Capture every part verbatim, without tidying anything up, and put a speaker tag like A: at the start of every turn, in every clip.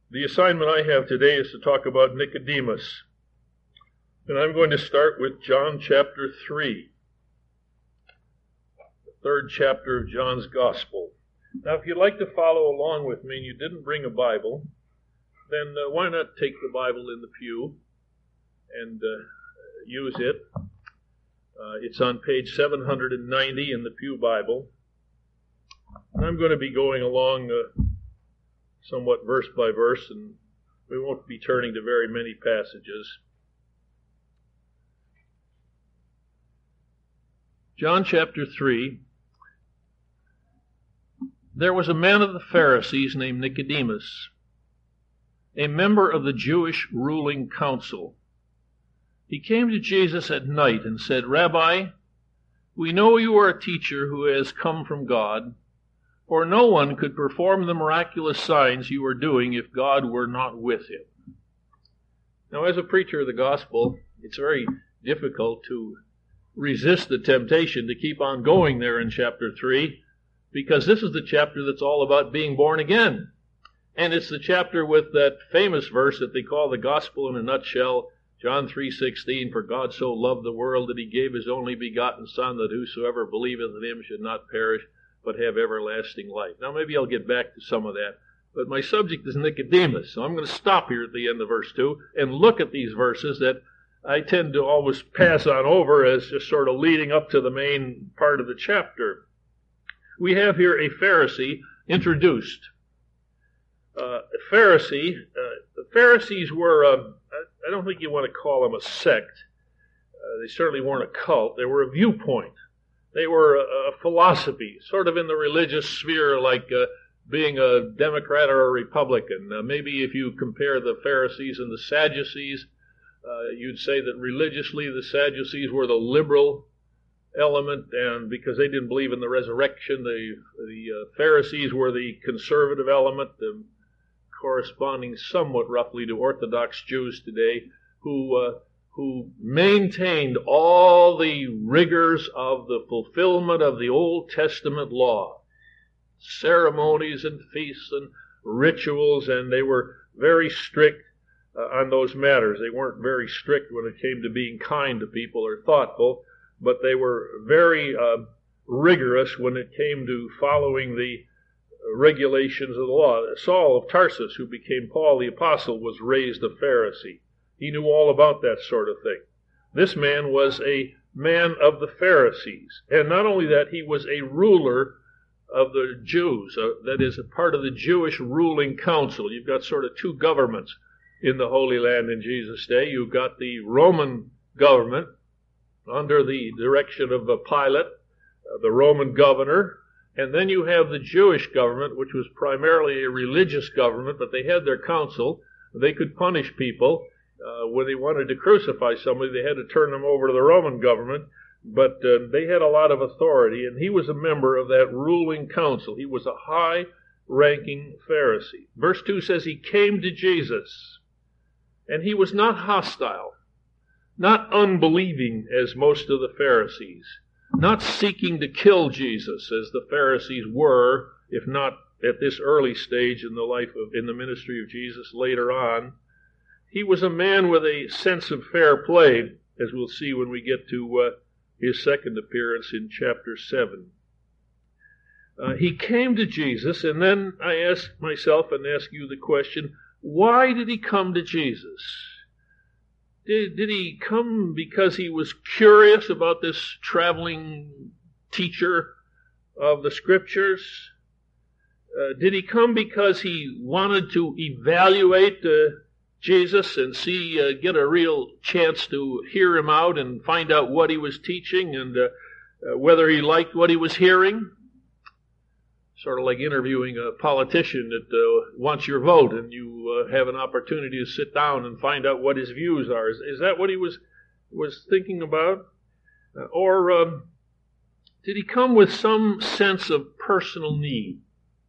A: The assignment I have today is to talk about Nicodemus. And I'm going to start with John chapter three, the third chapter of John's Gospel. Now, if you'd like to follow along with me and you didn't bring a Bible, then uh, why not take the Bible in the pew and uh, use it. Uh, it's on page seven hundred ninety in the Pew Bible. And I'm going to be going along uh, somewhat verse by verse, and we won't be turning to very many passages. John chapter three. There was a man of the Pharisees named Nicodemus, a member of the Jewish ruling council. He came to Jesus at night and said, "Rabbi, we know you are a teacher who has come from God, for no one could perform the miraculous signs you are doing if God were not with him." Now, as a preacher of the gospel, it's very difficult to resist the temptation to keep on going there in chapter three, because this is the chapter that's all about being born again. And it's the chapter with that famous verse that they call the gospel in a nutshell, John three sixteen, "For God so loved the world that he gave his only begotten Son, that whosoever believeth in him should not perish, but have everlasting life." Now maybe I'll get back to some of that, but my subject is Nicodemus, so I'm going to stop here at the end of verse two and look at these verses that I tend to always pass on over as just sort of leading up to the main part of the chapter. We have here a Pharisee introduced. Uh, a Pharisee, uh, the Pharisees were, uh, I don't think you want to call them a sect. Uh, they certainly weren't a cult. They were a viewpoint. They were a, a philosophy, sort of in the religious sphere, like uh, being a Democrat or a Republican. Uh, maybe if you compare the Pharisees and the Sadducees, uh, you'd say that religiously the Sadducees were the liberal element, and because they didn't believe in the resurrection, the, the uh, Pharisees were the conservative element, the corresponding somewhat roughly to Orthodox Jews today, who uh, who maintained all the rigors of the fulfillment of the Old Testament law, ceremonies and feasts and rituals, and they were very strict uh, on those matters. They weren't very strict when it came to being kind to people or thoughtful, but they were very uh, rigorous when it came to following the regulations of the law. Saul of Tarsus, who became Paul the Apostle, was raised a Pharisee. He knew all about that sort of thing. This man was a man of the Pharisees. And not only that, he was a ruler of the Jews. Uh, that is, a part of the Jewish ruling council. You've got sort of two governments in the Holy Land in Jesus' day. You've got the Roman government under the direction of Pilate, uh, the Roman governor. And then you have the Jewish government, which was primarily a religious government, but they had their council. They could punish people. Uh, when they wanted to crucify somebody, they had to turn them over to the Roman government. But uh, they had a lot of authority, and he was a member of that ruling council. He was a high-ranking Pharisee. Verse two says he came to Jesus, and he was not hostile, not unbelieving as most of the Pharisees, not seeking to kill Jesus as the Pharisees were, if not at this early stage in the life of, in the ministry of Jesus later on. He was a man with a sense of fair play, as we'll see when we get to uh, his second appearance in chapter seven. Uh, he came to Jesus, and then I ask myself and ask you the question, why did he come to Jesus? Did, did he come because he was curious about this traveling teacher of the Scriptures? Uh, did he come because he wanted to evaluate uh, Jesus and see, uh, get a real chance to hear him out and find out what he was teaching and uh, uh, whether he liked what he was hearing? Sort of like interviewing a politician that uh, wants your vote, and you uh, have an opportunity to sit down and find out what his views are. Is, is that what he was was thinking about? Uh, or um, did he come with some sense of personal need?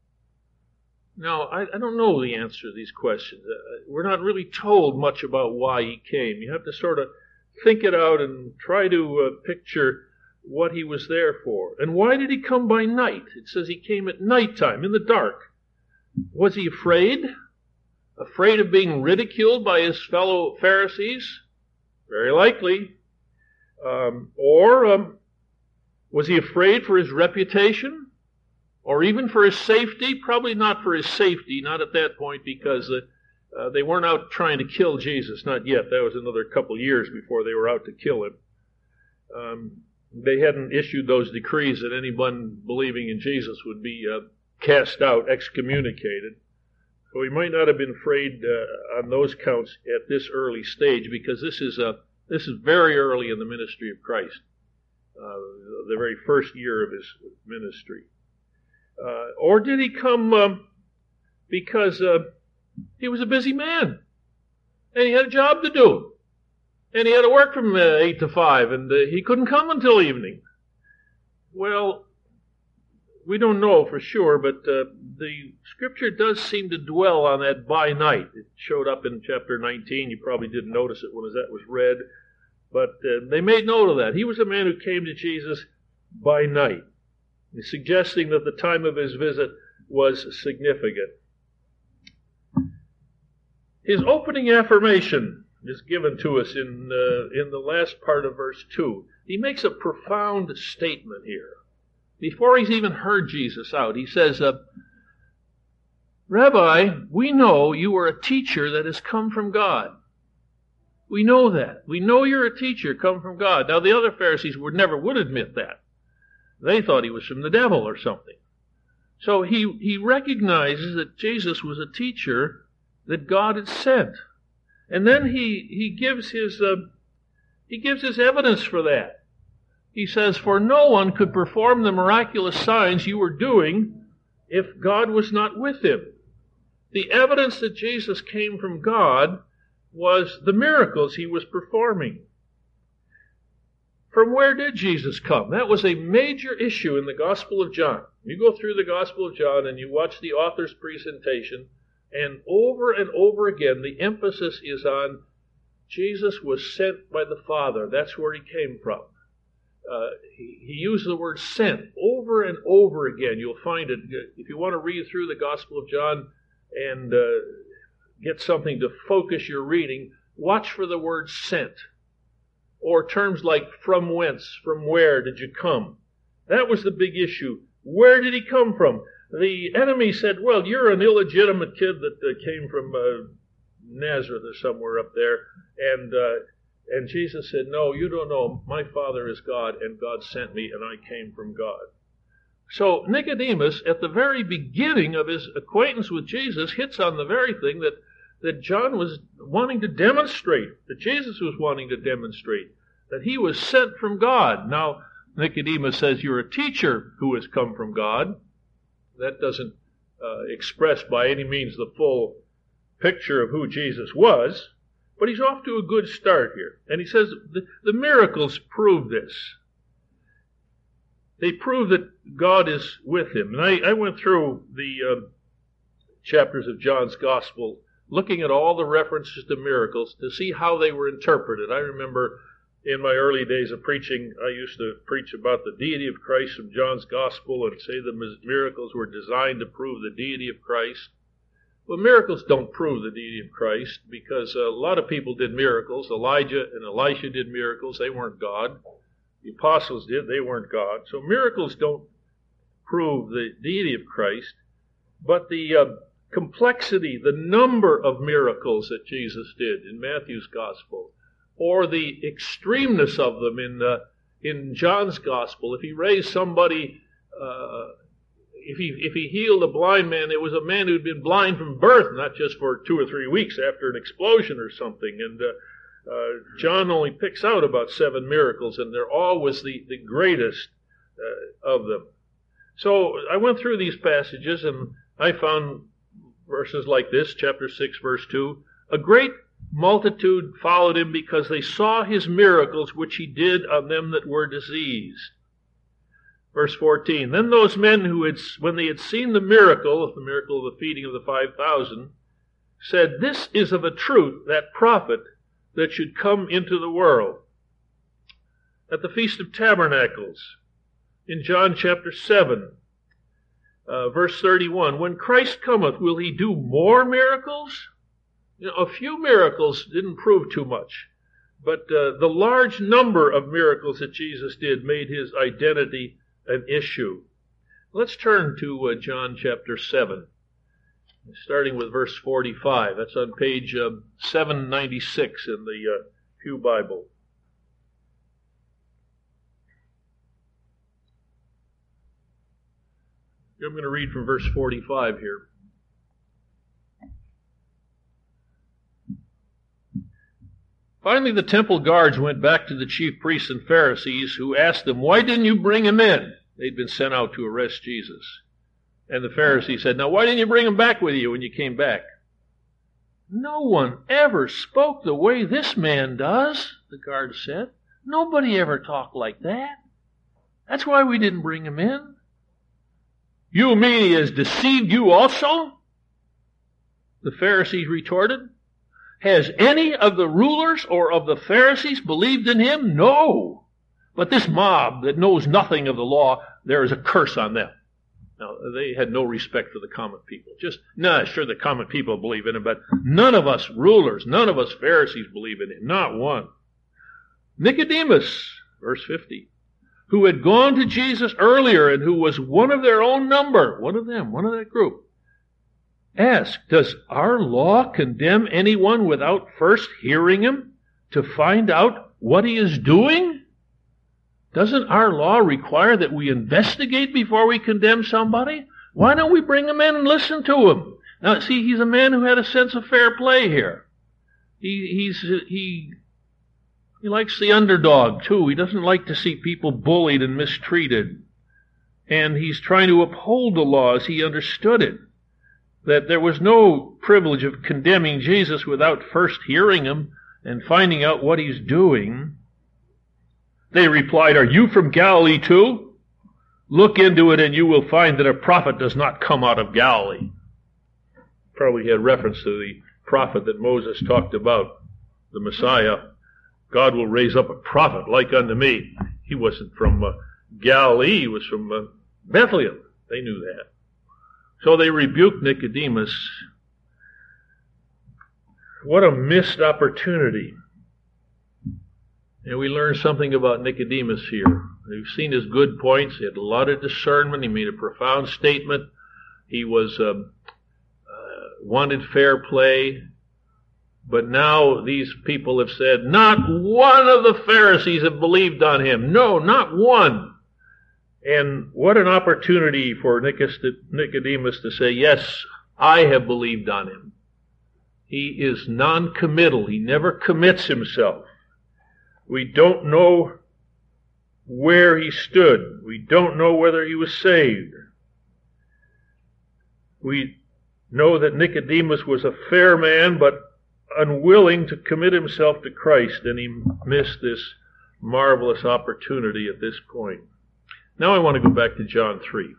A: Now, I, I don't know the answer to these questions. Uh, we're not really told much about why he came. You have to sort of think it out and try to uh, picture what he was there for. And why did he come by night? It says he came at nighttime, in the dark. Was he afraid Afraid of being ridiculed by his fellow Pharisees? Very likely. Um, or um, was he afraid for his reputation? Or even for his safety? Probably not for his safety, not at that point, because uh, uh, they weren't out trying to kill Jesus, not yet. That was another couple years before they were out to kill him. Um, they hadn't issued those decrees that anyone believing in Jesus would be uh, cast out, excommunicated. So he might not have been afraid uh, on those counts at this early stage, because this is a this is very early in the ministry of Christ, uh, the very first year of his ministry. Uh, or did he come um, because uh, he was a busy man, and he had a job to do, and he had to work from uh, eight to five, and uh, he couldn't come until evening? Well, we don't know for sure, but uh, the Scripture does seem to dwell on that by night. It showed up in chapter nineteen. You probably didn't notice it when that was read, but uh, they made note of that. He was a man who came to Jesus by night, suggesting that the time of his visit was significant. His opening affirmation is given to us in uh, in the last part of verse two. He makes a profound statement here. Before he's even heard Jesus out, he says, uh, Rabbi, we know you are a teacher that has come from God. We know that. We know you're a teacher come from God. Now, the other Pharisees would never would admit that. They thought he was from the devil or something. So he, he recognizes that Jesus was a teacher that God had sent. And then he, he gives his uh, he gives his evidence for that. He says, for no one could perform the miraculous signs you were doing if God was not with him. The evidence that Jesus came from God was the miracles he was performing. From where did Jesus come? That was a major issue in the Gospel of John. You go through the Gospel of John and you watch the author's presentation, and over and over again the emphasis is on Jesus was sent by the Father. That's where he came from. Uh, he, he used the word sent over and over again. You'll find it. If you want to read through the Gospel of John and uh, get something to focus your reading, watch for the word sent. Or terms like from whence, from where did you come? That was the big issue. Where did he come from? The enemy said, well, you're an illegitimate kid that uh, came from uh, Nazareth or somewhere up there. And uh, and Jesus said, no, you don't know. My Father is God, and God sent me, and I came from God. So Nicodemus, at the very beginning of his acquaintance with Jesus, hits on the very thing that that John was wanting to demonstrate, that Jesus was wanting to demonstrate, that he was sent from God. Now, Nicodemus says, you're a teacher who has come from God. That doesn't uh, express by any means the full picture of who Jesus was, but he's off to a good start here. And he says the, the miracles prove this. They prove that God is with him. And I, I went through the uh, chapters of John's Gospel looking at all the references to miracles to see how they were interpreted. I remember in my early days of preaching, I used to preach about the deity of Christ from John's Gospel and say the miracles were designed to prove the deity of Christ. Well, miracles don't prove the deity of Christ, because a lot of people did miracles. Elijah and Elisha did miracles. They weren't God. The apostles did. They weren't God. So miracles don't prove the deity of Christ, but the uh, complexity, the number of miracles that Jesus did in Matthew's Gospel, or the extremeness of them in uh, in John's Gospel. If he raised somebody, uh, if he if he healed a blind man, it was a man who'd been blind from birth, not just for two or three weeks after an explosion or something. And uh, uh, John only picks out about seven miracles, and they're always the, the greatest uh, of them. So I went through these passages, and I found verses like this, chapter six, verse two. A great multitude followed him because they saw his miracles which he did on them that were diseased. Verse fourteen. Then those men who had, when they had seen the miracle, the miracle of the feeding of the five thousand, said, this is of a truth that prophet that should come into the world. At the Feast of Tabernacles, in John chapter seven, Uh, verse thirty-one, when Christ cometh, will he do more miracles? You know, a few miracles didn't prove too much, but uh, the large number of miracles that Jesus did made his identity an issue. Let's turn to uh, John chapter seven, starting with verse forty-five. That's on page uh, seven ninety-six in the uh, Pew Bible. I'm going to read from verse forty-five here. Finally, the temple guards went back to the chief priests and Pharisees, who asked them, "Why didn't you bring him in?" They'd been sent out to arrest Jesus. And the Pharisees said, "Now, why didn't you bring him back with you when you came back?" "No one ever spoke the way this man does," the guards said. "Nobody ever talked like that. That's why we didn't bring him in." "You mean he has deceived you also?" the Pharisees retorted. "Has any of the rulers or of the Pharisees believed in him? No. But this mob that knows nothing of the law, there is a curse on them." Now, they had no respect for the common people. Just, nah, sure, the common people believe in him, but none of us rulers, none of us Pharisees believe in him. Not one. Nicodemus, verse fifty, who had gone to Jesus earlier and who was one of their own number, one of them, one of that group, asked, "Does our law condemn anyone without first hearing him to find out what he is doing? Doesn't our law require that we investigate before we condemn somebody? Why don't we bring him in and listen to him?" Now, see, he's a man who had a sense of fair play here. He, he's, he, he likes the underdog, too. He doesn't like to see people bullied and mistreated. And he's trying to uphold the law as he understood it. That there was no privilege of condemning Jesus without first hearing him and finding out what he's doing. They replied, "Are you from Galilee too? Look into it and you will find that a prophet does not come out of Galilee." Probably had reference to the prophet that Moses talked about, the Messiah. God will raise up a prophet like unto me. He wasn't from uh, Galilee, he was from uh, Bethlehem. They knew that. So they rebuked Nicodemus. What a missed opportunity. And we learn something about Nicodemus here. We've seen his good points. He had a lot of discernment. He made a profound statement. He was uh, uh, wanted fair play. But now these people have said, not one of the Pharisees have believed on him. No, not one. And what an opportunity for Nicodemus to say, yes, I have believed on him. He is non-committal. He never commits himself. We don't know where he stood. We don't know whether he was saved. We know that Nicodemus was a fair man, but unwilling to commit himself to Christ, and he missed this marvelous opportunity at this point. Now I want to go back to John three.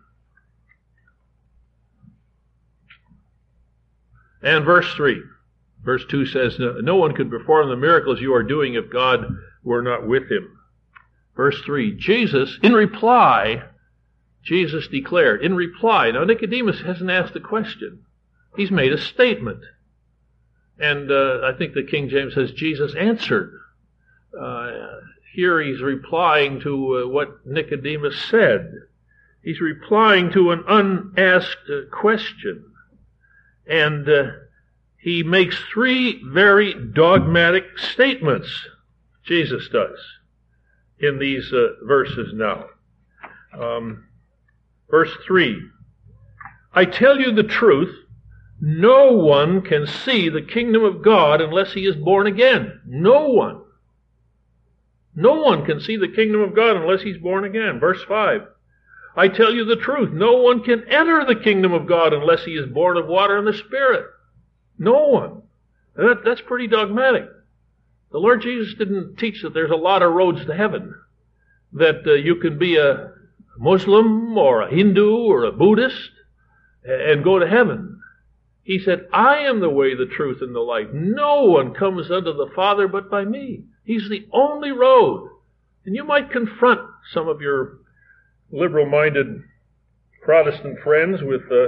A: And verse three. Verse two says, "No one could perform the miracles you are doing if God were not with him." Verse three, Jesus, in reply, Jesus declared, in reply, now Nicodemus hasn't asked a question. He's made a statement. And uh, I think the King James says Jesus answered. Uh, here he's replying to uh, what Nicodemus said. He's replying to an unasked uh, question. And uh, he makes three very dogmatic statements, Jesus does, in these uh, verses now. Um, verse three, "I tell you the truth, no one can see the kingdom of God unless he is born again." No one. No one can see the kingdom of God unless he's born again. Verse five, "I tell you the truth, no one can enter the kingdom of God unless he is born of water and the Spirit." No one. That, that's pretty dogmatic. The Lord Jesus didn't teach that there's a lot of roads to heaven, that uh, you can be a Muslim or a Hindu or a Buddhist and go to heaven. He said, "I am the way, the truth, and the life. No one comes unto the Father but by me." He's the only road. And you might confront some of your liberal-minded Protestant friends with uh,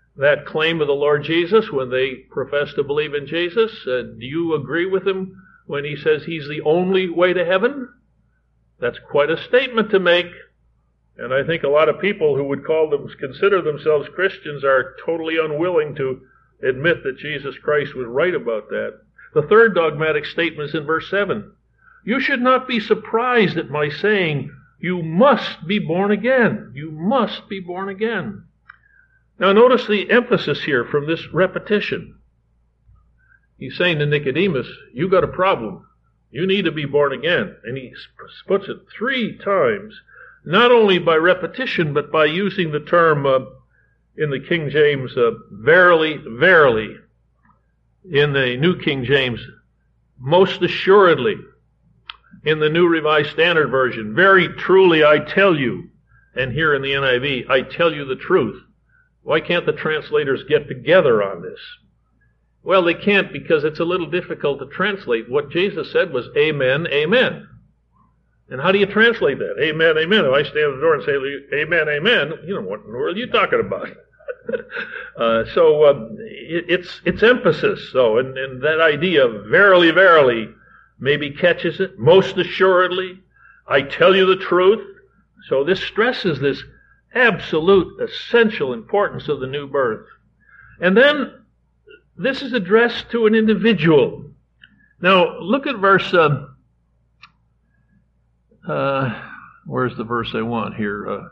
A: that claim of the Lord Jesus when they profess to believe in Jesus? Uh, do you agree with him when he says he's the only way to heaven? That's quite a statement to make. And I think a lot of people who would call them, consider themselves Christians are totally unwilling to admit that Jesus Christ was right about that. The third dogmatic statement is in verse seven. You should not be surprised at my saying, you must be born again. You must be born again. Now notice the emphasis here from this repetition. He's saying to Nicodemus, you got a problem. You need to be born again. And he puts it three times, not only by repetition, but by using the term uh, in the King James, uh, verily, verily. In the New King James, most assuredly. In the New Revised Standard Version, very truly I tell you. And here in the N I V, I tell you the truth. Why can't the translators get together on this? Well, they can't because it's a little difficult to translate. What Jesus said was, amen, amen. And how do you translate that? Amen, amen. If I stand at the door and say, amen, amen, you know, what in the world are you talking about? uh, so um, it, it's it's emphasis, though, and, and that idea of verily, verily maybe catches it. Most assuredly, I tell you the truth. So this stresses this absolute essential importance of the new birth. And then this is addressed to an individual. Now look at verse, uh, uh, where's the verse I want here? Uh,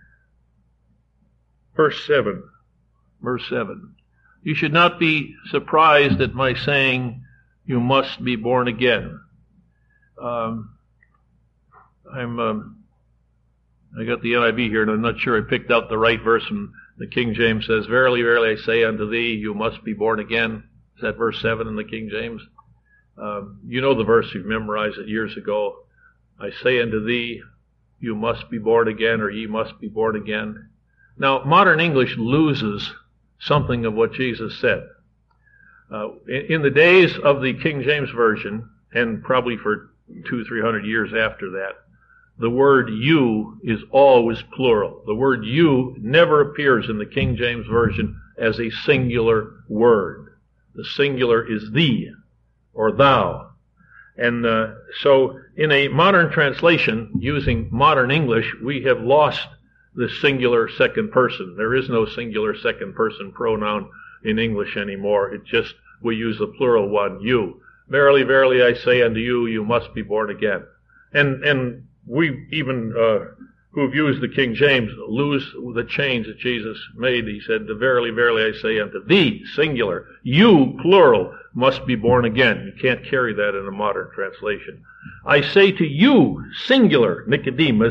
A: verse seven. Verse seven. You should not be surprised at my saying, you must be born again. Um, I'm... Um, I got the N I V here, and I'm not sure I picked out the right verse. From the King James says, verily, verily, I say unto thee, you must be born again. Is that verse seven in the King James? Um, you know the verse, you've memorized it years ago. I say unto thee, you must be born again, or ye must be born again. Now, modern English loses something of what Jesus said. Uh, in, in the days of the King James Version, and probably for two, three hundred years after that, the word you is always plural. The word you never appears in the King James Version as a singular word. The singular is thee or thou. And uh, so in a modern translation, using modern English, we have lost the singular second person. There is no singular second person pronoun in English anymore. It just, we use the plural one, you. Verily, verily, I say unto you, you must be born again. And, and, We even, uh, who've used the King James, lose the change that Jesus made. He said, verily, verily, I say unto thee, singular, you, plural, must be born again. You can't carry that in a modern translation. I say to you, singular, Nicodemus,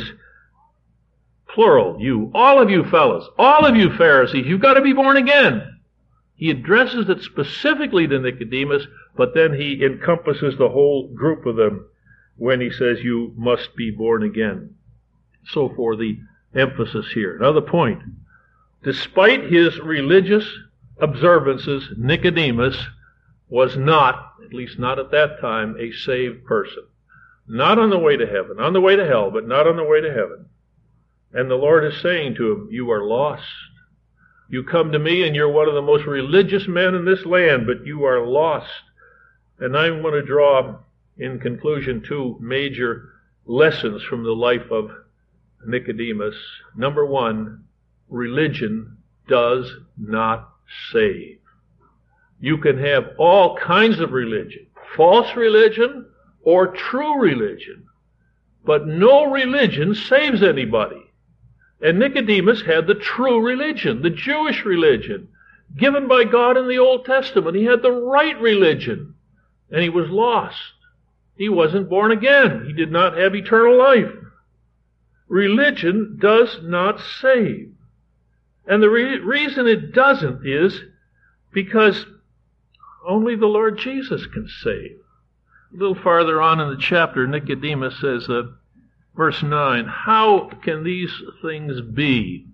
A: plural, you, all of you fellas, all of you Pharisees, you've got to be born again. He addresses it specifically to Nicodemus, but then he encompasses the whole group of them when he says you must be born again. So for the emphasis here. Another point. Despite his religious observances, Nicodemus was not, at least not at that time, a saved person. Not on the way to heaven, on the way to hell, but not on the way to heaven. And the Lord is saying to him, you are lost. You come to me and you're one of the most religious men in this land, but you are lost. And I'm going to draw, in conclusion, two major lessons from the life of Nicodemus. Number one, religion does not save. You can have all kinds of religion, false religion or true religion, but no religion saves anybody. And Nicodemus had the true religion, the Jewish religion, given by God in the Old Testament. He had the right religion, and he was lost. He wasn't born again. He did not have eternal life. Religion does not save. And the re- reason it doesn't is because only the Lord Jesus can save. A little farther on in the chapter, Nicodemus says, uh, verse nine, how can these things be?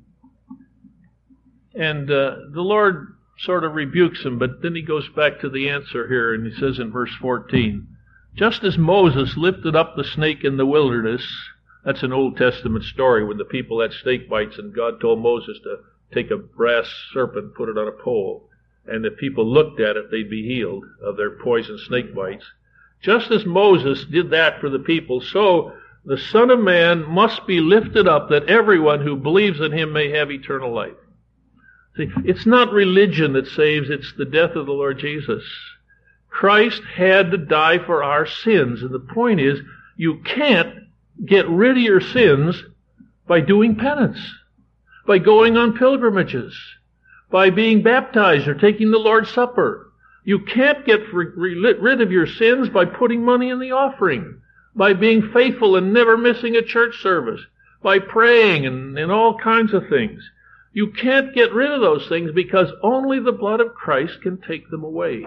A: And uh, the Lord sort of rebukes him, but then he goes back to the answer here, and he says in verse fourteen, just as Moses lifted up the snake in the wilderness, that's an Old Testament story when the people had snake bites and God told Moses to take a brass serpent, put it on a pole, and if people looked at it, they'd be healed of their poison snake bites. Just as Moses did that for the people, so the Son of Man must be lifted up that everyone who believes in him may have eternal life. See, it's not religion that saves, it's the death of the Lord Jesus. Christ had to die for our sins, and the point is, you can't get rid of your sins by doing penance, by going on pilgrimages, by being baptized or taking the Lord's Supper. You can't get rid of your sins by putting money in the offering, by being faithful and never missing a church service, by praying and, and all kinds of things. You can't get rid of those things because only the blood of Christ can take them away.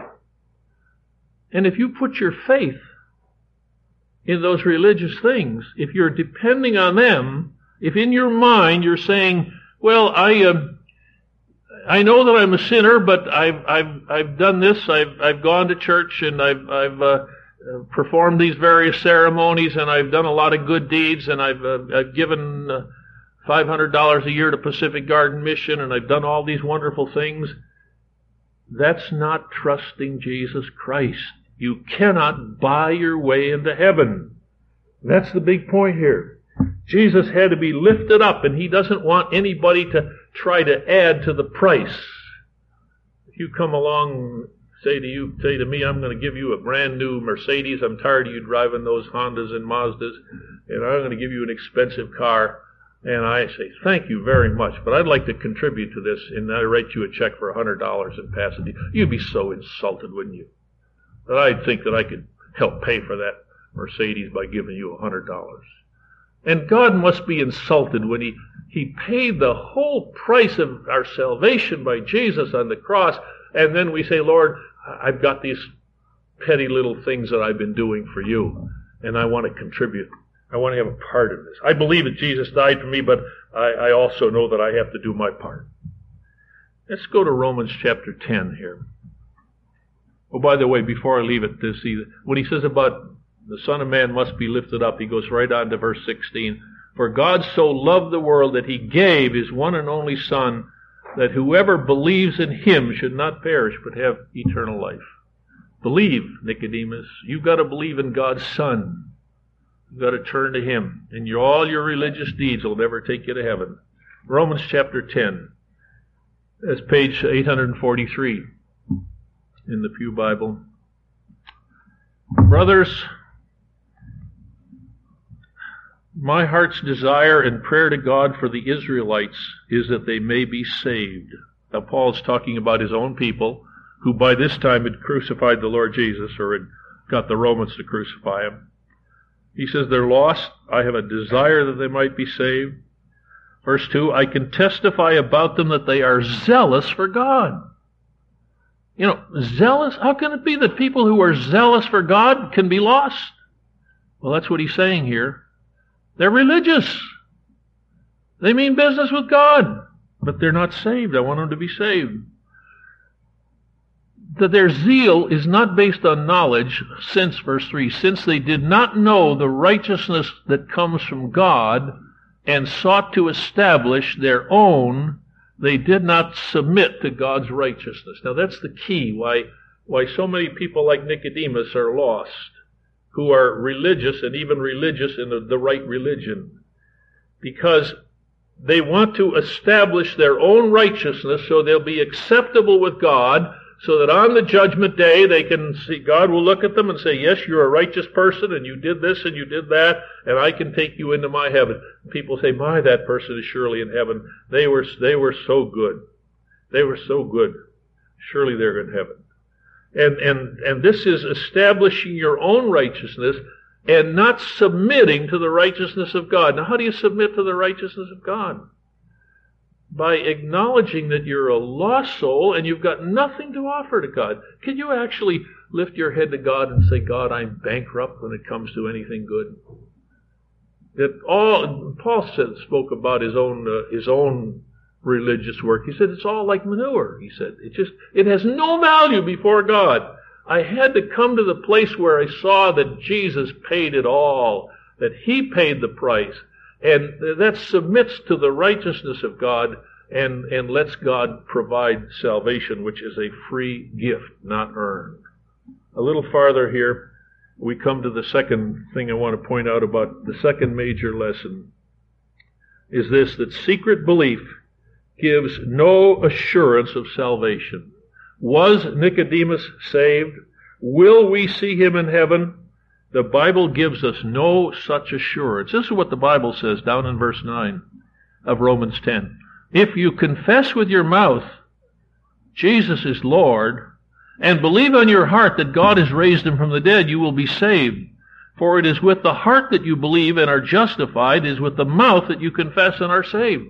A: And if you put your faith in those religious things, if you're depending on them, if in your mind you're saying, well, I uh, I know that I'm a sinner, but I've I've I've done this, I've I've gone to church and I've I've uh, performed these various ceremonies and I've done a lot of good deeds and I've uh, I've given uh, five hundred dollars a year to Pacific Garden Mission and I've done all these wonderful things. That's not trusting Jesus Christ. You cannot buy your way into heaven. That's the big point here. Jesus had to be lifted up, and he doesn't want anybody to try to add to the price. If you come along, say to you, say to me, I'm going to give you a brand new Mercedes. I'm tired of you driving those Hondas and Mazdas, and I'm going to give you an expensive car. And I say, thank you very much, but I'd like to contribute to this, and I write you a check for one hundred dollars and pass it. You'd be so insulted, wouldn't you? That I'd think that I could help pay for that Mercedes by giving you one hundred dollars. And God must be insulted when he, he paid the whole price of our salvation by Jesus on the cross, and then we say, Lord, I've got these petty little things that I've been doing for you, and I want to contribute. I want to have a part in this. I believe that Jesus died for me, but I, I also know that I have to do my part. Let's go to Romans chapter ten here. Oh, by the way, before I leave it, to see when he says about the Son of Man must be lifted up, he goes right on to verse sixteen. For God so loved the world that he gave his one and only Son, that whoever believes in him should not perish but have eternal life. Believe, Nicodemus. You've got to believe in God's Son. You've got to turn to him, and your, all your religious deeds will never take you to heaven. Romans chapter ten. That's page eight hundred forty-three in the Pew Bible. Brothers, my heart's desire and prayer to God for the Israelites is that they may be saved. Now, Paul's talking about his own people, who by this time had crucified the Lord Jesus, or had got the Romans to crucify him. He says they're lost. I have a desire that they might be saved. Verse two, I can testify about them that they are zealous for God. You know, zealous? How can it be that people who are zealous for God can be lost? Well, that's what he's saying here. They're religious. They mean business with God, but they're not saved. I want them to be saved. That their zeal is not based on knowledge, since, verse three, since they did not know the righteousness that comes from God and sought to establish their own, they did not submit to God's righteousness. Now that's the key why, why so many people like Nicodemus are lost, who are religious and even religious in the, the right religion. Because they want to establish their own righteousness so they'll be acceptable with God, so that on the judgment day they can see, God will look at them and say, yes, you're a righteous person and you did this and you did that, and I can take you into my heaven. And people say, my, that person is surely in heaven. They were, they were so good. They were so good. Surely they're in heaven. And, and, and this is establishing your own righteousness and not submitting to the righteousness of God. Now, how do you submit to the righteousness of God? By acknowledging that you're a lost soul and you've got nothing to offer to God. Can you actually lift your head to God and say, God, I'm bankrupt when it comes to anything good? That all Paul said, spoke about his own uh, his own religious work. He said it's all like manure. He said it just it has no value before God. I had to come to the place where I saw that Jesus paid it all, that he paid the price. And that submits to the righteousness of God, and, and lets God provide salvation, which is a free gift, not earned. A little farther here, we come to the second thing I want to point out about the second major lesson, is this, that secret belief gives no assurance of salvation. Was Nicodemus saved? Will we see him in heaven? The Bible gives us no such assurance. This is what the Bible says down in verse nine of Romans ten. If you confess with your mouth Jesus is Lord, and believe in your heart that God has raised him from the dead, you will be saved. For it is with the heart that you believe and are justified, it is with the mouth that you confess and are saved.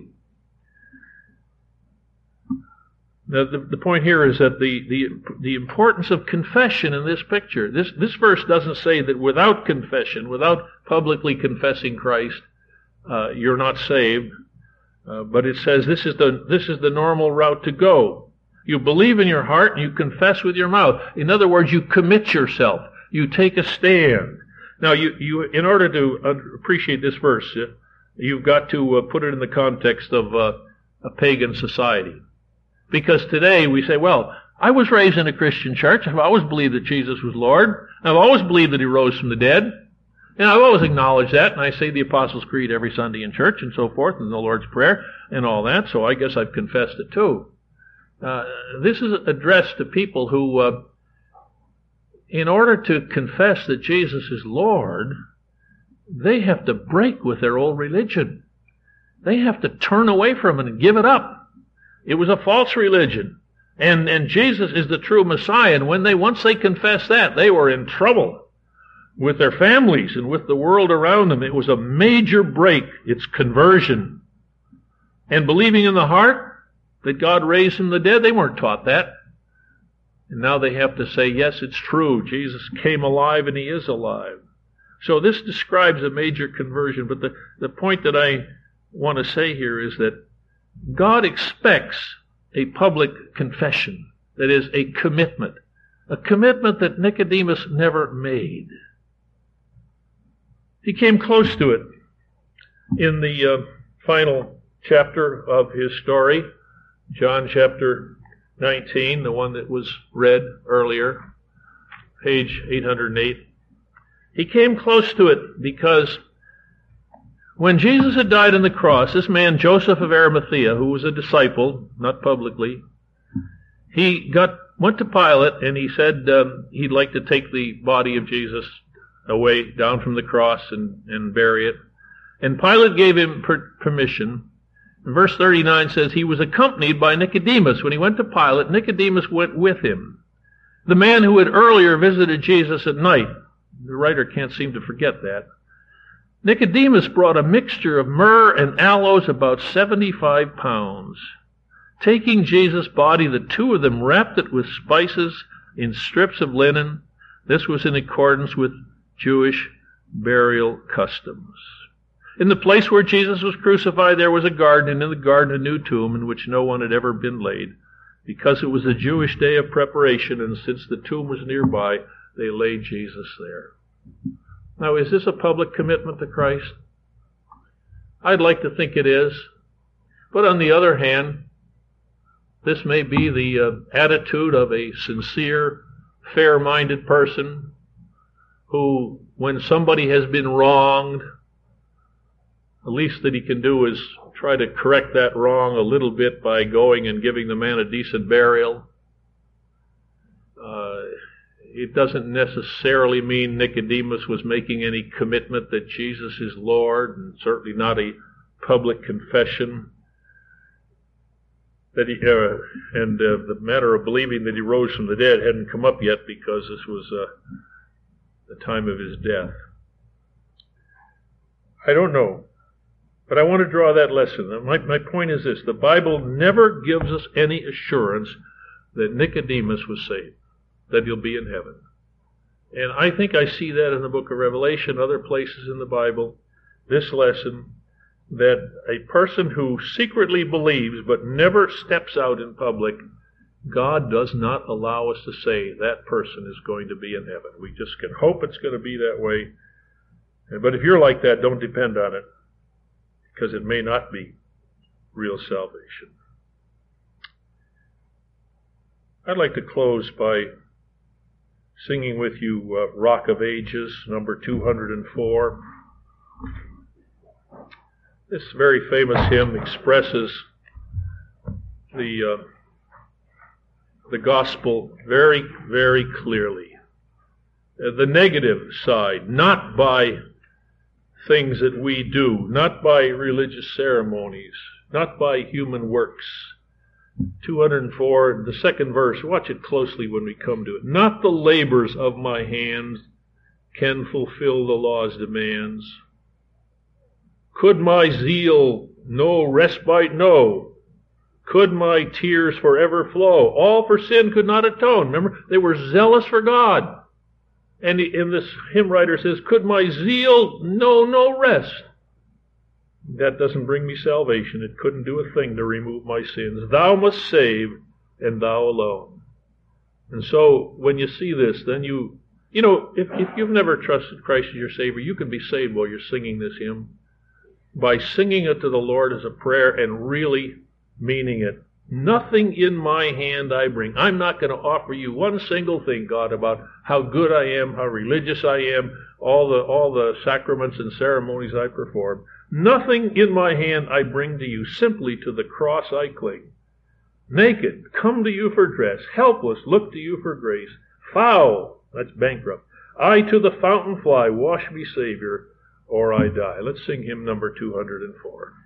A: Now, the, the point here is that the, the, the importance of confession in this picture, this, this verse doesn't say that without confession, without publicly confessing Christ, uh, you're not saved. Uh, but it says this is the, this is the normal route to go. You believe in your heart and you confess with your mouth. In other words, you commit yourself. You take a stand. Now, you, you, in order to appreciate this verse, you've got to uh, put it in the context of uh, a pagan society. Because today we say, well, I was raised in a Christian church. I've always believed that Jesus was Lord. I've always believed that he rose from the dead. And I've always acknowledged that. And I say the Apostles' Creed every Sunday in church and so forth, and the Lord's Prayer and all that. So I guess I've confessed it too. Uh, this is addressed to people who, uh, in order to confess that Jesus is Lord, they have to break with their old religion. They have to turn away from it and give it up. It was a false religion. And, and Jesus is the true Messiah. And when they, once they confessed that, they were in trouble with their families and with the world around them. It was a major break. It's conversion. And believing in the heart that God raised from the dead, they weren't taught that. And now they have to say, yes, it's true. Jesus came alive and he is alive. So this describes a major conversion. But the, the point that I want to say here is that God expects a public confession, that is, a commitment, a commitment that Nicodemus never made. He came close to it in the uh, final chapter of his story, John chapter nineteen, the one that was read earlier, page eight hundred eight. He came close to it because when Jesus had died on the cross, this man, Joseph of Arimathea, who was a disciple, not publicly, he got went to Pilate and he said um, he'd like to take the body of Jesus away down from the cross and, and bury it. And Pilate gave him per- permission. And verse thirty-nine says he was accompanied by Nicodemus. When he went to Pilate, Nicodemus went with him. The man who had earlier visited Jesus at night. The writer can't seem to forget that. Nicodemus brought a mixture of myrrh and aloes, about seventy-five pounds. Taking Jesus' body, the two of them wrapped it with spices in strips of linen. This was in accordance with Jewish burial customs. In the place where Jesus was crucified, there was a garden, and in the garden a new tomb in which no one had ever been laid. Because it was the Jewish day of preparation, and since the tomb was nearby, they laid Jesus there. Now, is this a public commitment to Christ? I'd like to think it is. But on the other hand, this may be the uh, attitude of a sincere, fair-minded person who, when somebody has been wronged, the least that he can do is try to correct that wrong a little bit by going and giving the man a decent burial. Uh, It doesn't necessarily mean Nicodemus was making any commitment that Jesus is Lord, and certainly not a public confession. That he uh, and uh, the matter of believing that he rose from the dead hadn't come up yet because this was uh, the time of his death. I don't know, but I want to draw that lesson. My, my point is this: the Bible never gives us any assurance that Nicodemus was saved, that he'll be in heaven. And I think I see that in the book of Revelation, other places in the Bible, this lesson, that a person who secretly believes but never steps out in public, God does not allow us to say that person is going to be in heaven. We just can hope it's going to be that way. But if you're like that, don't depend on it, because it may not be real salvation. I'd like to close by singing with you uh, Rock of Ages, number two hundred four. This very famous hymn expresses the uh, the gospel very, very clearly. Uh, the negative side, not by things that we do, not by religious ceremonies, not by human works. two hundred four, the second verse, watch it closely when we come to it. Not the labors of my hands can fulfill the law's demands. Could my zeal no respite know? Could my tears forever flow? All for sin could not atone. Remember, they were zealous for God. And, he, and this hymn writer says, could my zeal know no rest? That doesn't bring me salvation. It couldn't do a thing to remove my sins. Thou must save, and thou alone. And so, when you see this, then you, you know, if, if you've never trusted Christ as your Savior, you can be saved while you're singing this hymn. By singing it to the Lord as a prayer and really meaning it. Nothing in my hand I bring. I'm not going to offer you one single thing, God, about how good I am, how religious I am, all the all the sacraments and ceremonies I perform. Nothing in my hand I bring to you. Simply to the cross I cling. Naked, come to you for dress. Helpless, look to you for grace. Foul, that's bankrupt. I to the fountain fly. Wash me, Savior, or I die. Let's sing hymn number two hundred four.